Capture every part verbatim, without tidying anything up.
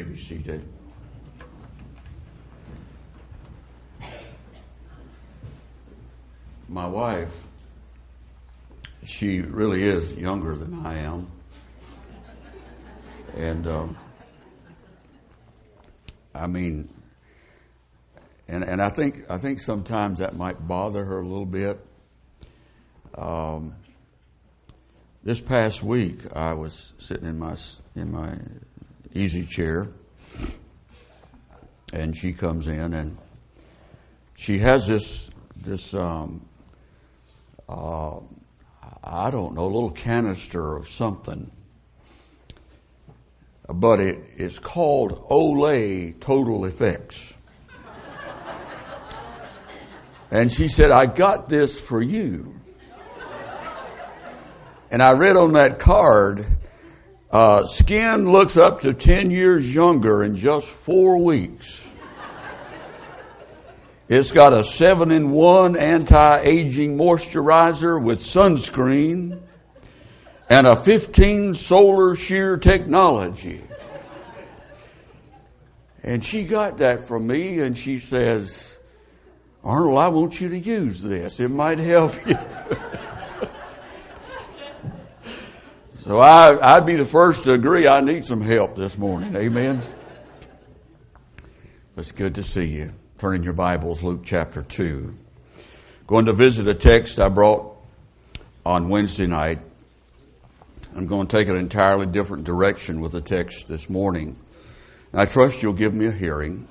may be seated. My wife, she really is younger than I am. And, um, I mean, and, and I think I think sometimes that might bother her a little bit. Um, this past week, I was sitting in my in my easy chair, and she comes in, and she has this this um, uh, I don't know, a little canister of something, but it it's called Olay Total Effects. And she said, "I got this for you." And I read on that card, uh, skin looks up to ten years younger in just four weeks. It's got a seven in one anti-aging moisturizer with sunscreen and a fifteen solar shear technology. And she got that from me, and she says, "Arnold, I want you to use this. It might help you." So I, I'd be the first to agree I need some help this morning. Amen. It's good to see you. Turn in your Bibles, Luke chapter two. Going to visit a text I brought on Wednesday night. I'm going to take an entirely different direction with the text this morning. And I trust you'll give me a hearing.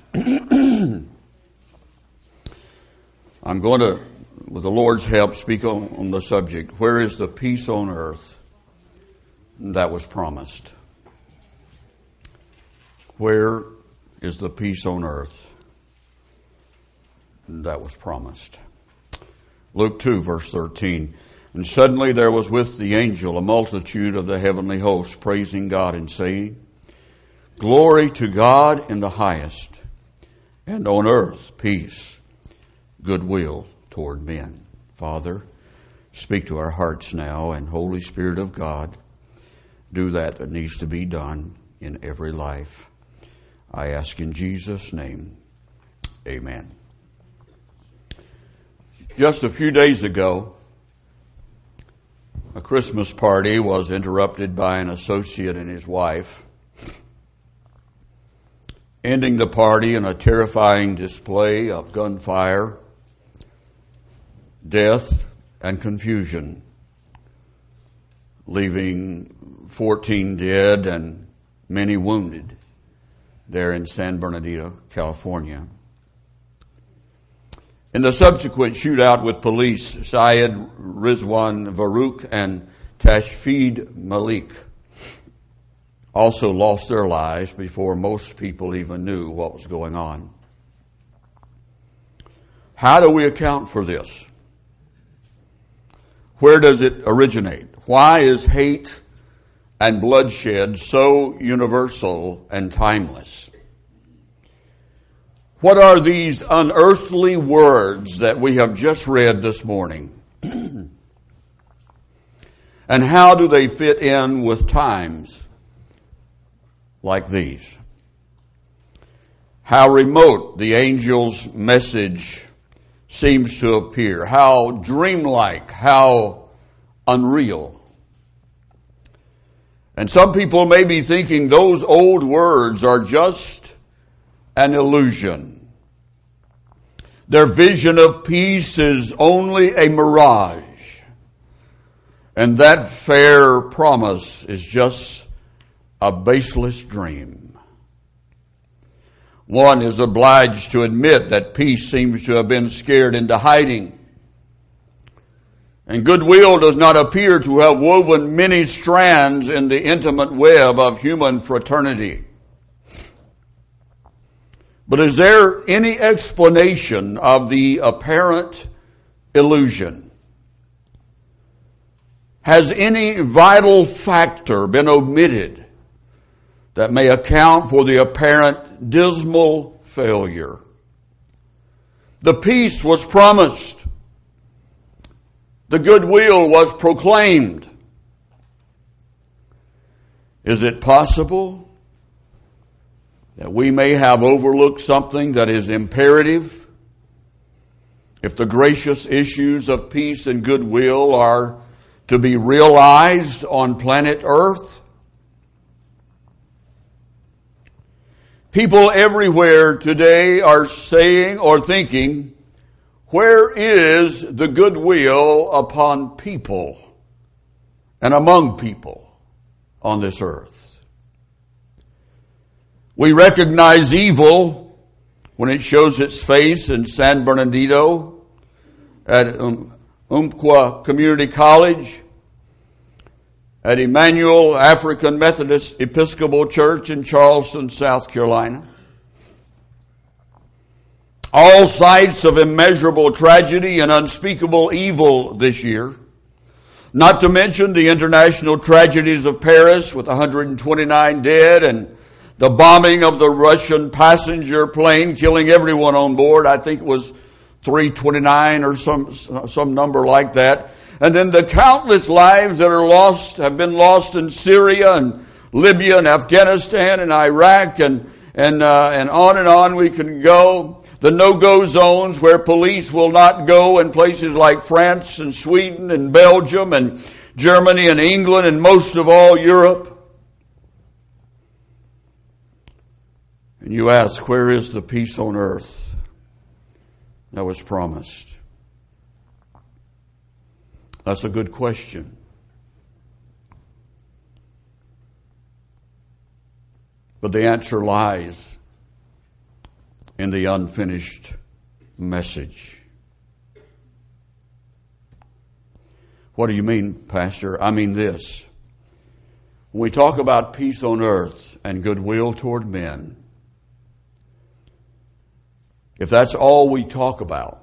I'm going to, with the Lord's help, speak on, on the subject, where is the peace on earth that was promised? Where is the peace on earth that was promised? Luke two, verse thirteen. And suddenly there was with the angel a multitude of the heavenly hosts, praising God and saying, "Glory to God in the highest, and on earth peace, goodwill toward men." Father, speak to our hearts now, and Holy Spirit of God, do that that needs to be done in every life. I ask in Jesus' name, amen. Just a few days ago, a Christmas party was interrupted by an associate and his wife, ending the party in a terrifying display of gunfire, death, and confusion, leaving fourteen dead and many wounded there in San Bernardino, California. In the subsequent shootout with police, Syed Rizwan Farook and Tashfeed Malik also lost their lives before most people even knew what was going on. How do we account for this? Where does it originate? Why is hate and bloodshed so universal and timeless? What are these unearthly words that we have just read this morning? And how do they fit in with times like these? How remote the angel's message seems to appear. How dreamlike, how unreal. And some people may be thinking those old words are just an illusion. Their vision of peace is only a mirage. And that fair promise is just a baseless dream. One is obliged to admit that peace seems to have been scared into hiding. And goodwill does not appear to have woven many strands in the intimate web of human fraternity. But is there any explanation of the apparent illusion? Has any vital factor been omitted that may account for the apparent dismal failure? The peace was promised. The goodwill was proclaimed. Is it possible that we may have overlooked something that is imperative. If the gracious issues of peace and goodwill are to be realized on planet Earth, people everywhere today are saying or thinking, where is the goodwill upon people and among people on this earth? We recognize evil when it shows its face in San Bernardino at um, Umpqua Community College, at Emmanuel African Methodist Episcopal Church in Charleston, South Carolina. All sites of immeasurable tragedy and unspeakable evil this year. Not to mention the international tragedies of Paris with one hundred twenty-nine dead and the bombing of the Russian passenger plane killing everyone on board. I think it was three twenty-nine or some some number like that. And then the countless lives that are lost, have been lost in Syria and Libya and Afghanistan and Iraq and and uh, and on and on we can go. The no-go zones where police will not go in places like France and Sweden and Belgium and Germany and England and most of all Europe. And you ask, where is the peace on earth that was promised? That's a good question. But the answer lies in the unfinished message. What do you mean, Pastor? I mean this. When we talk about peace on earth and goodwill toward men, if that's all we talk about,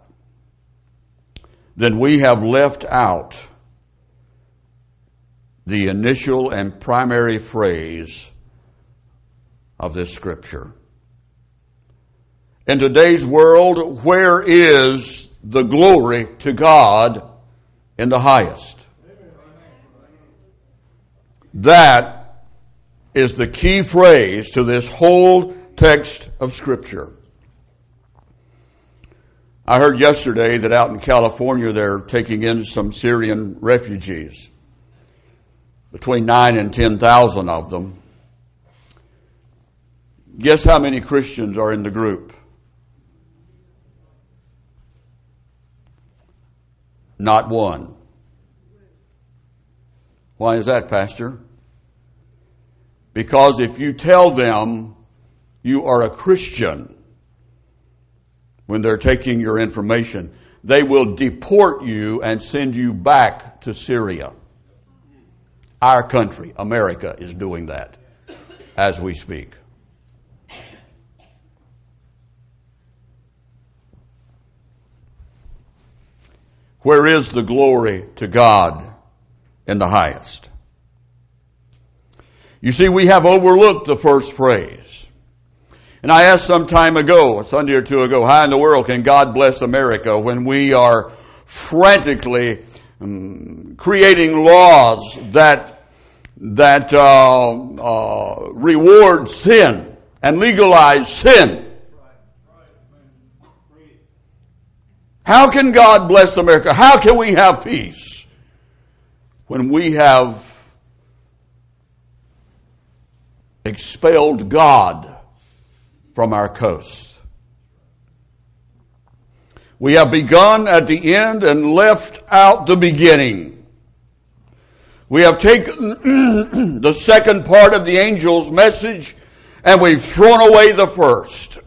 then we have left out the initial and primary phrase of this scripture. In today's world, where is the glory to God in the highest? That is the key phrase to this whole text of Scripture. I heard yesterday that out in California they're taking in some Syrian refugees. Between nine and ten thousand of them. Guess how many Christians are in the group? Not one. Why is that, Pastor? Because if you tell them you are a Christian when they're taking your information, they will deport you and send you back to Syria. Our country, America, is doing that as we speak. Where is the glory to God in the highest? You see, we have overlooked the first phrase. And I asked some time ago, a Sunday or two ago, how in the world can God bless America when we are frantically um, creating laws that that uh, uh, reward sin and legalize sin? How can God bless America? How can we have peace when we have expelled God from our coast? We have begun at the end and left out the beginning. We have taken the second part of the angel's message and we've thrown away the first.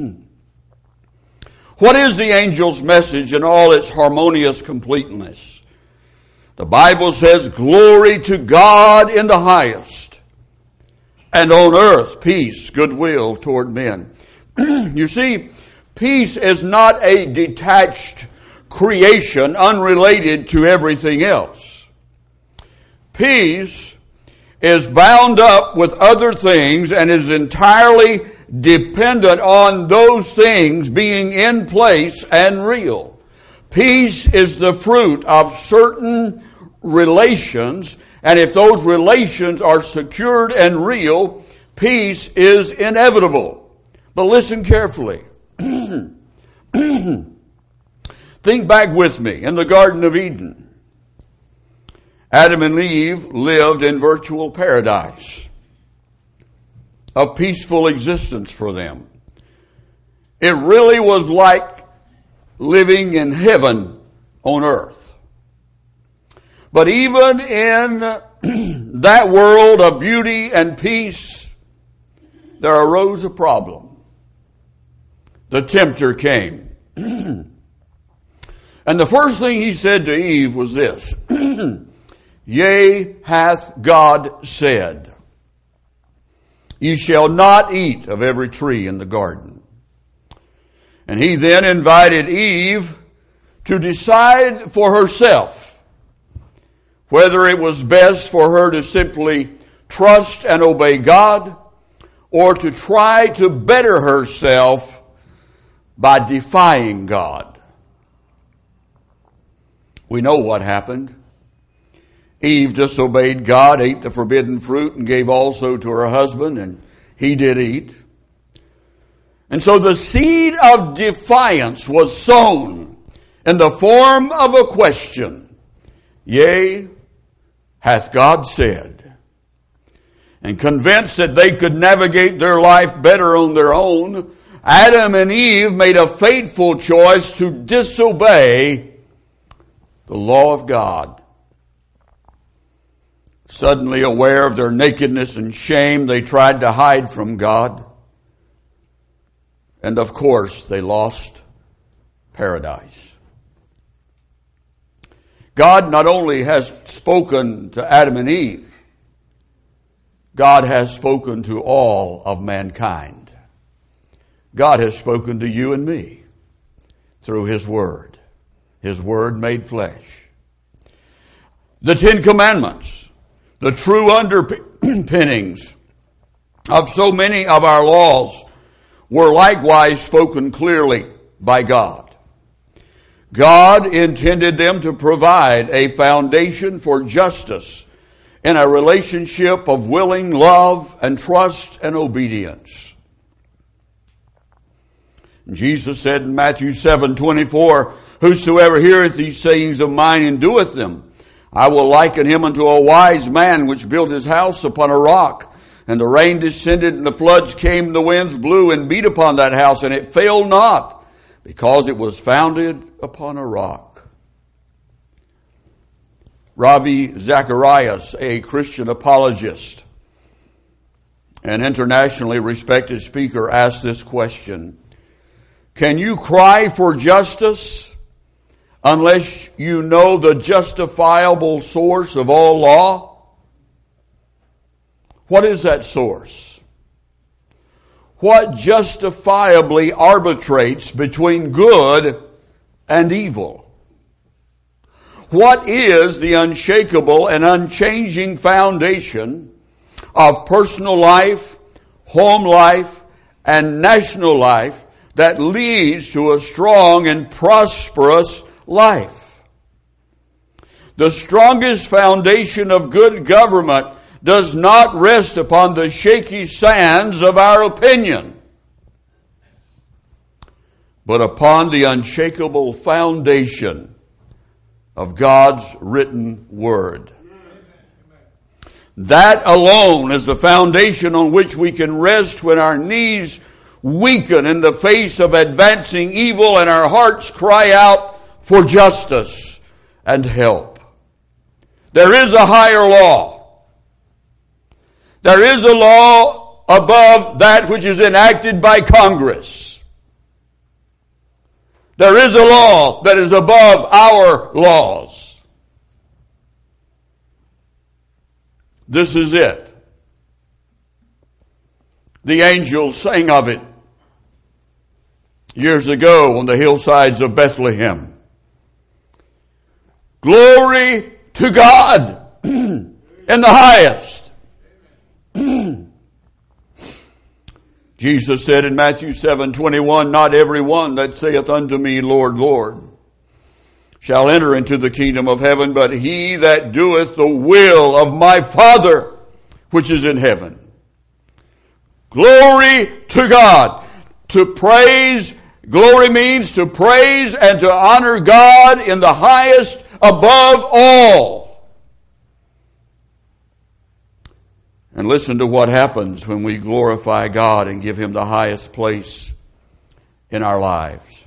What is the angel's message in all its harmonious completeness? The Bible says, glory to God in the highest, and on earth peace, goodwill toward men. You see, peace is not a detached creation unrelated to everything else. Peace is bound up with other things and is entirely dependent on those things being in place and real. Peace is the fruit of certain relations, and if those relations are secured and real, peace is inevitable. But listen carefully. Think back with me in the Garden of Eden. Adam and Eve lived in virtual paradise, a peaceful existence for them. It really was like living in heaven on earth. But even in that world of beauty and peace, there arose a problem. The tempter came. And the first thing he said to Eve was this, Yea, hath God said, Ye shall not eat of every tree in the garden. And he then invited Eve to decide for herself whether it was best for her to simply trust and obey God or to try to better herself by defying God. We know what happened. Eve disobeyed God, ate the forbidden fruit, and gave also to her husband, and he did eat. And so the seed of defiance was sown in the form of a question. Yea, hath God said? And convinced that they could navigate their life better on their own, Adam and Eve made a fateful choice to disobey the law of God. Suddenly aware of their nakedness and shame, they tried to hide from God. And of course, they lost paradise. God not only has spoken to Adam and Eve, God has spoken to all of mankind. God has spoken to you and me through His Word. His Word made flesh. The Ten Commandments, the true underpinnings of so many of our laws, were likewise spoken clearly by God. God intended them to provide a foundation for justice in a relationship of willing love and trust and obedience. Jesus said in Matthew seven twenty-four, Whosoever heareth these sayings of mine and doeth them, I will liken him unto a wise man which built his house upon a rock. And the rain descended, and the floods came, and the winds blew and beat upon that house, and it fell not, because it was founded upon a rock. Ravi Zacharias, a Christian apologist and internationally respected speaker, asked this question: Can you cry for justice unless you know the justifiable source of all law? What is that source? What justifiably arbitrates between good and evil? What is the unshakable and unchanging foundation of personal life, home life, and national life that leads to a strong and prosperous life? The strongest foundation of good government does not rest upon the shaky sands of our opinion, but upon the unshakable foundation of God's written word. That alone is the foundation on which we can rest when our knees weaken in the face of advancing evil and our hearts cry out for justice and help. There is a higher law. There is a law above that which is enacted by Congress. There is a law that is above our laws. This is it. The angels sang of it years ago on the hillsides of Bethlehem. Glory to God in the highest. Jesus said in Matthew seven twenty-one, Not every one that saith unto me, Lord, Lord, shall enter into the kingdom of heaven, but he that doeth the will of my Father which is in heaven. Glory to God. to praise. Glory means to praise and to honor God in the highest above all. And listen to what happens when we glorify God and give Him the highest place in our lives.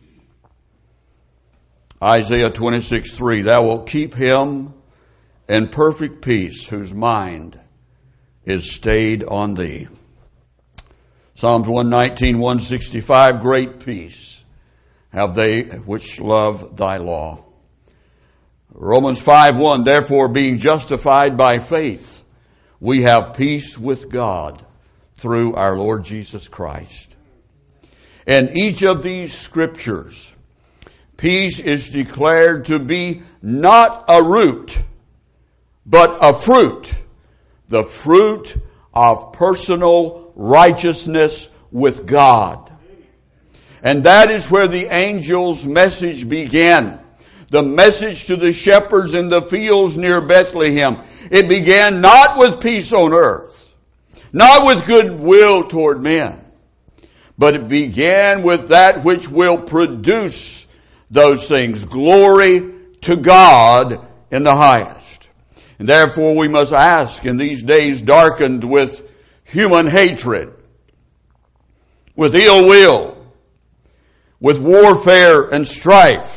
Isaiah twenty-six three, thou wilt keep him in perfect peace whose mind is stayed on thee. Psalms one nineteen, one sixty-five, great peace have they which love thy law. Romans five one, therefore being justified by faith, we have peace with God through our Lord Jesus Christ. In each of these scriptures, peace is declared to be not a root, but a fruit. The fruit of personal righteousness with God. And that is where the angel's message began. The message to the shepherds in the fields near Bethlehem. It began not with peace on earth, not with goodwill toward men, but it began with that which will produce those things. Glory to God in the highest. And therefore we must ask in these days darkened with human hatred, with ill will, with warfare and strife,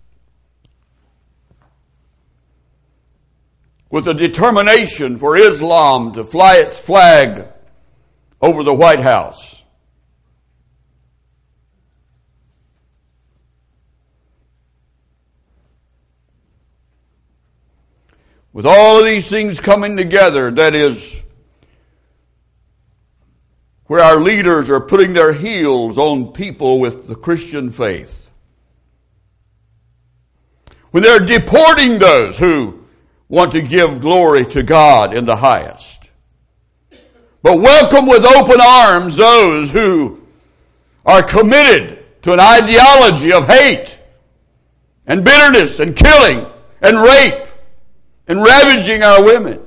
with a determination for Islam to fly its flag over the White House. With all of these things coming together, that is, where our leaders are putting their heels on people with the Christian faith. When they're deporting those who want to give glory to God in the highest. But welcome with open arms those who are committed to an ideology of hate and bitterness and killing and rape and ravaging our women.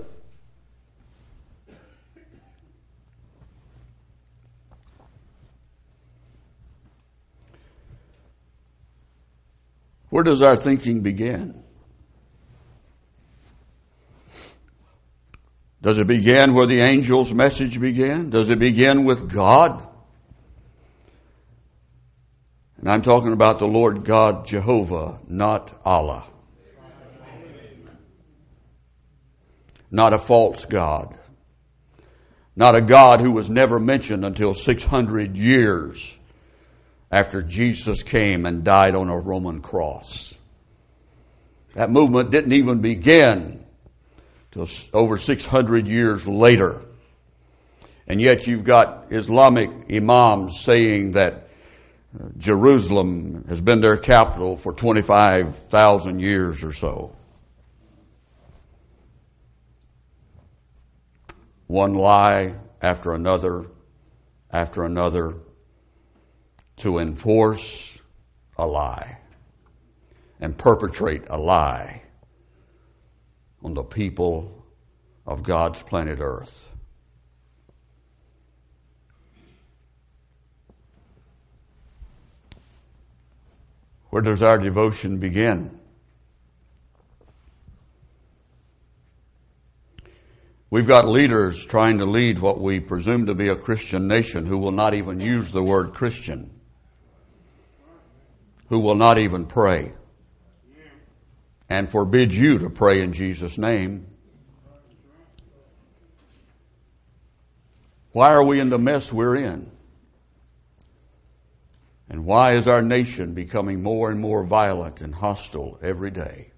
Where does our thinking begin? Does it begin where the angel's message began? Does it begin with God? And I'm talking about the Lord God Jehovah, not Allah. Not a false God. Not a God who was never mentioned until six hundred years after Jesus came and died on a Roman cross. That movement didn't even begin till over six hundred years later. And yet you've got Islamic imams saying that Jerusalem has been their capital for twenty-five thousand years or so. One lie after another, after another, to enforce a lie and perpetrate a lie on the people of God's planet Earth. Where does our devotion begin? We've got leaders trying to lead what we presume to be a Christian nation who will not even use the word Christian, who will not even pray, and forbid you to pray in Jesus' name. Why are we in the mess we're in? And why is our nation becoming more and more violent and hostile every day?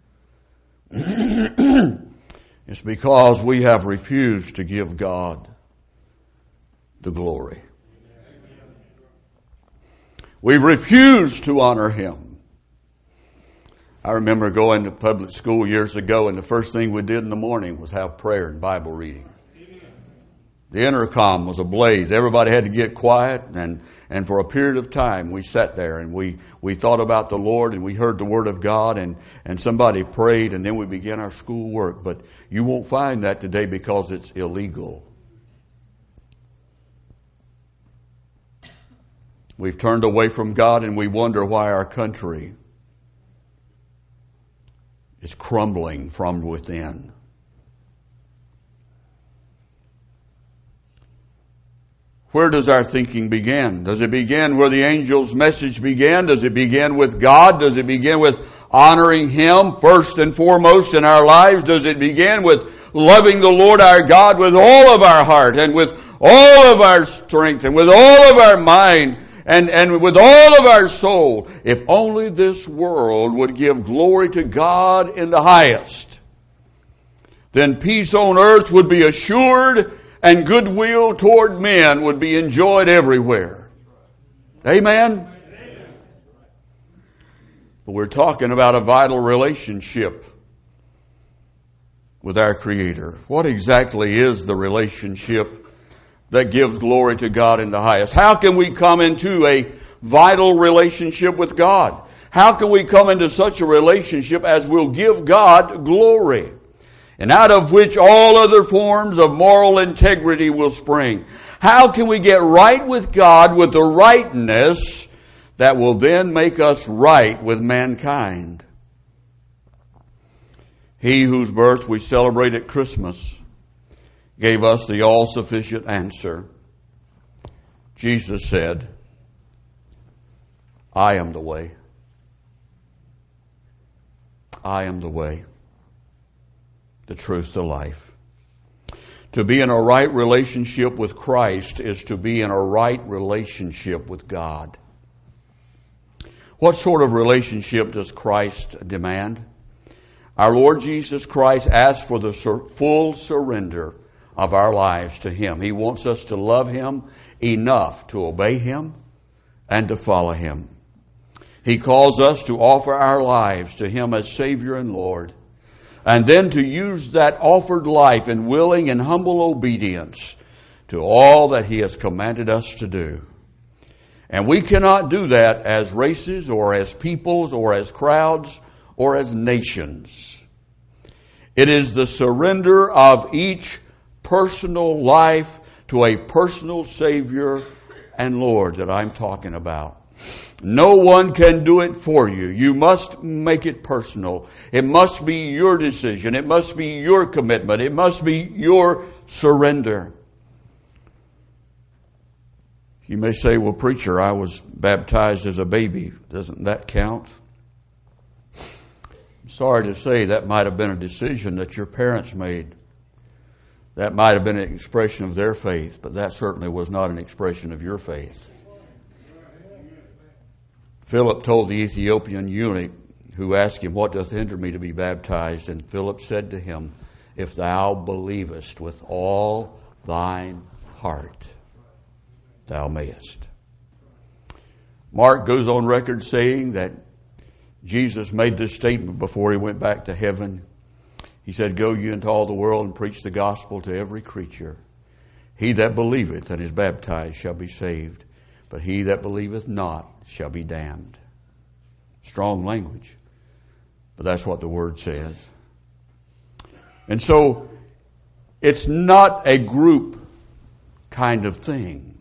It's because we have refused to give God the glory. We refuse to honor Him. I remember going to public school years ago, and the first thing we did in the morning was have prayer and Bible reading. The intercom was ablaze. Everybody had to get quiet, and, and for a period of time we sat there and we, we thought about the Lord and we heard the Word of God, and, and somebody prayed, and then we began our school work. But you won't find that today because it's illegal. We've turned away from God and we wonder why our country is crumbling from within. Where does our thinking begin? Does it begin where the angel's message began? Does it begin with God? Does it begin with honoring Him first and foremost in our lives? Does it begin with loving the Lord our God with all of our heart and with all of our strength and with all of our mind and, and with all of our soul? If only this world would give glory to God in the highest, then peace on earth would be assured and goodwill toward men would be enjoyed everywhere. Amen? But we're talking about a vital relationship with our Creator. What exactly is the relationship that gives glory to God in the highest? How can we come into a vital relationship with God? How can we come into such a relationship as will give God glory, and out of which all other forms of moral integrity will spring? How can we get right with God with the rightness that will then make us right with mankind? He whose birth we celebrate at Christmas gave us the all-sufficient answer. Jesus said, I am the way. I am the way, the truth, the life. To be in a right relationship with Christ is to be in a right relationship with God. What sort of relationship does Christ demand? Our Lord Jesus Christ asks for the sur- full surrender of our lives to Him. He wants us to love Him enough to obey Him and to follow Him. He calls us to offer our lives to Him as Savior and Lord, and then to use that offered life in willing and humble obedience to all that He has commanded us to do. And we cannot do that as races or as peoples or as crowds or as nations. It is the surrender of each personal life to a personal Savior and Lord that I'm talking about. No one can do it for you. You must make it personal. It must be your decision. It must be your commitment. It must be your surrender. You may say, well, preacher, I was baptized as a baby. Doesn't that count? I'm sorry to say that might have been a decision that your parents made. That might have been an expression of their faith, but that certainly was not an expression of your faith. Philip told the Ethiopian eunuch who asked him, what doth hinder me to be baptized? And Philip said to him, if thou believest with all thine heart, thou mayest. Mark goes on record saying that Jesus made this statement before He went back to heaven. He said, go ye into all the world and preach the gospel to every creature. He that believeth and is baptized shall be saved, but he that believeth not shall be damned. Strong language, but that's what the Word says. And so, it's not a group kind of thing.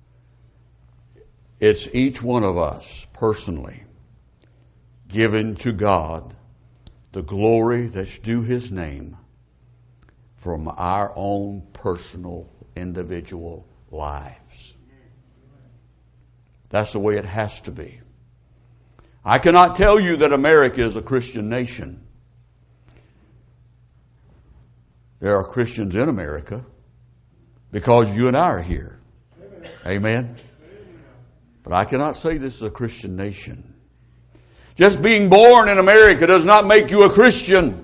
It's each one of us personally given to God the glory that's due His name from our own personal, individual lives. That's the way it has to be. I cannot tell you that America is a Christian nation. There are Christians in America because you and I are here. Amen? But I cannot say this is a Christian nation. Just being born in America does not make you a Christian.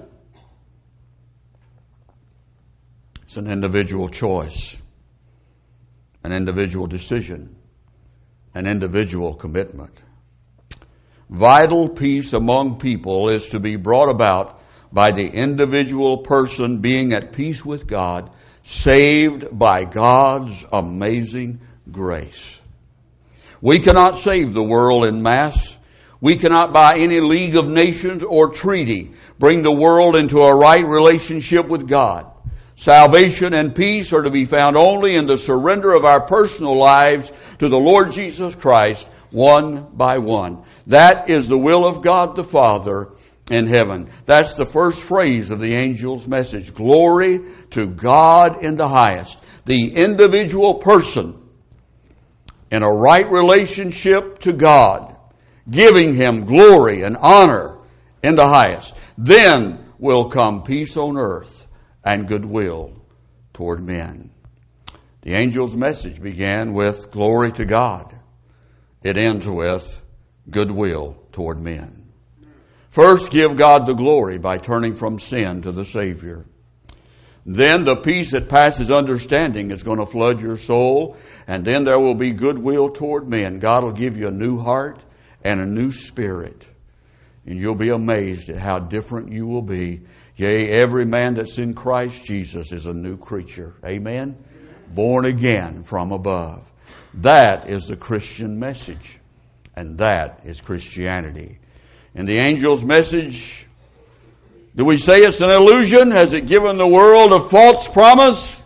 It's an individual choice, an individual decision, an individual commitment. Vital peace among people is to be brought about by the individual person being at peace with God, saved by God's amazing grace. We cannot save the world en masse. We cannot, by any league of nations or treaty, bring the world into a right relationship with God. Salvation and peace are to be found only in the surrender of our personal lives to the Lord Jesus Christ, one by one. That is the will of God the Father in heaven. That's the first phrase of the angel's message. Glory to God in the highest. The individual person in a right relationship to God, giving Him glory and honor in the highest. Then will come peace on earth and goodwill toward men. The angel's message began with glory to God. It ends with goodwill toward men. First, give God the glory by turning from sin to the Savior. Then the peace that passes understanding is going to flood your soul, and then there will be goodwill toward men. God will give you a new heart and a new spirit, and you'll be amazed at how different you will be. Yea, every man that's in Christ Jesus is a new creature. Amen? Born again from above. That is the Christian message, and that is Christianity. And the angel's message, do we say it's an illusion? Has it given the world a false promise?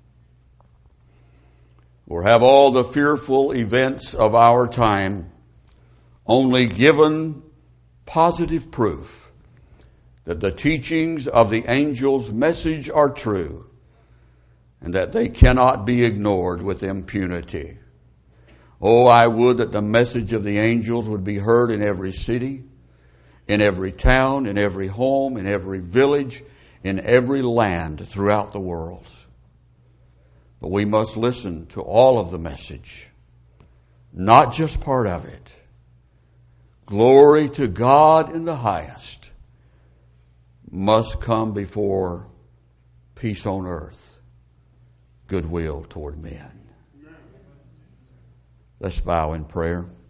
Or have all the fearful events of our time only given positive proof that the teachings of the angel's message are true and that they cannot be ignored with impunity? Oh, I would that the message of the angels would be heard in every city, in every town, in every home, in every village, in every land throughout the world. But we must listen to all of the message, not just part of it. Glory to God in the highest must come before peace on earth, goodwill toward men. Let's bow in prayer.